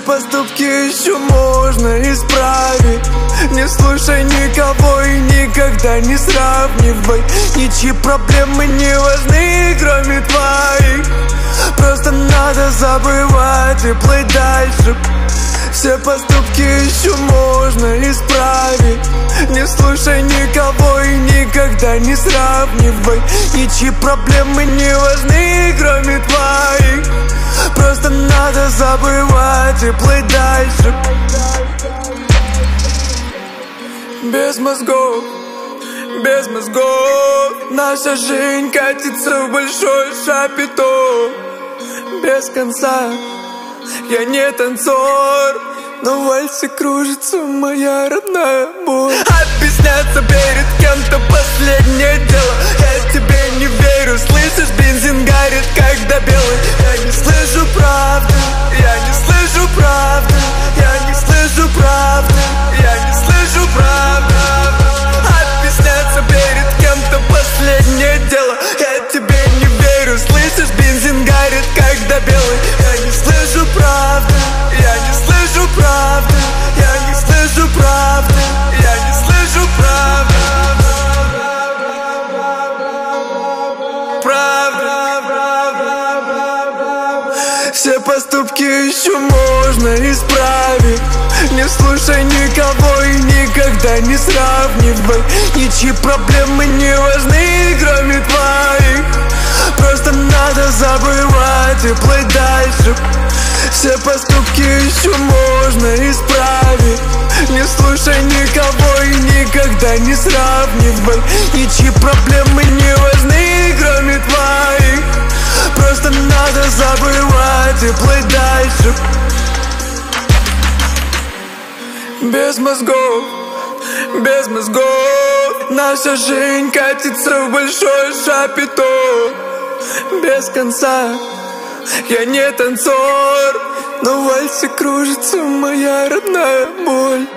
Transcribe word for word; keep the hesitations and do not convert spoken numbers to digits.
поступки еще можно исправить. Не слушай никого и никогда не сравнивай. Ничьи проблемы не важны, кроме твоих. Просто надо забывать и плыть дальше. Все поступки еще можно исправить. Не слушай никого и никогда не сравнивай. Ничьи проблемы не важны, кроме твоих. Просто надо забывать и плыть дальше. Без мозгов, без мозгов наша жизнь катится в большой шапито. Без конца я не танцор, но в вальсе кружится моя родная боль. Объясняться перед кем-то последнее дело. Я тебе не верю, слышишь, бензин горит, когда белый. Я не слышу правды, я не слышу правды, я не слышу правды, я не слышу правды. Объясняться перед кем-то последнее дело. Я тебе не верю, слышишь, бензин горит, когда белый. Я не слышу правды, я не слышу правды, я не слышу правды, я не слышу правды. Правда, все поступки еще можно исправить. Не слушай никого и никогда не сравнивай. Ничьи проблемы не важны, кроме твоих. Просто надо забывать и плыть дальше. Все поступки еще можно исправить. Не слушай никого и никогда не сравнивай. Ничьи проблемы не важны, кроме твоих. Просто надо забывать и плыть дальше. Без мозгов, без мозгов наша жизнь катится в большой шапито. Без конца я не танцор, но в вальсе кружится моя родная боль.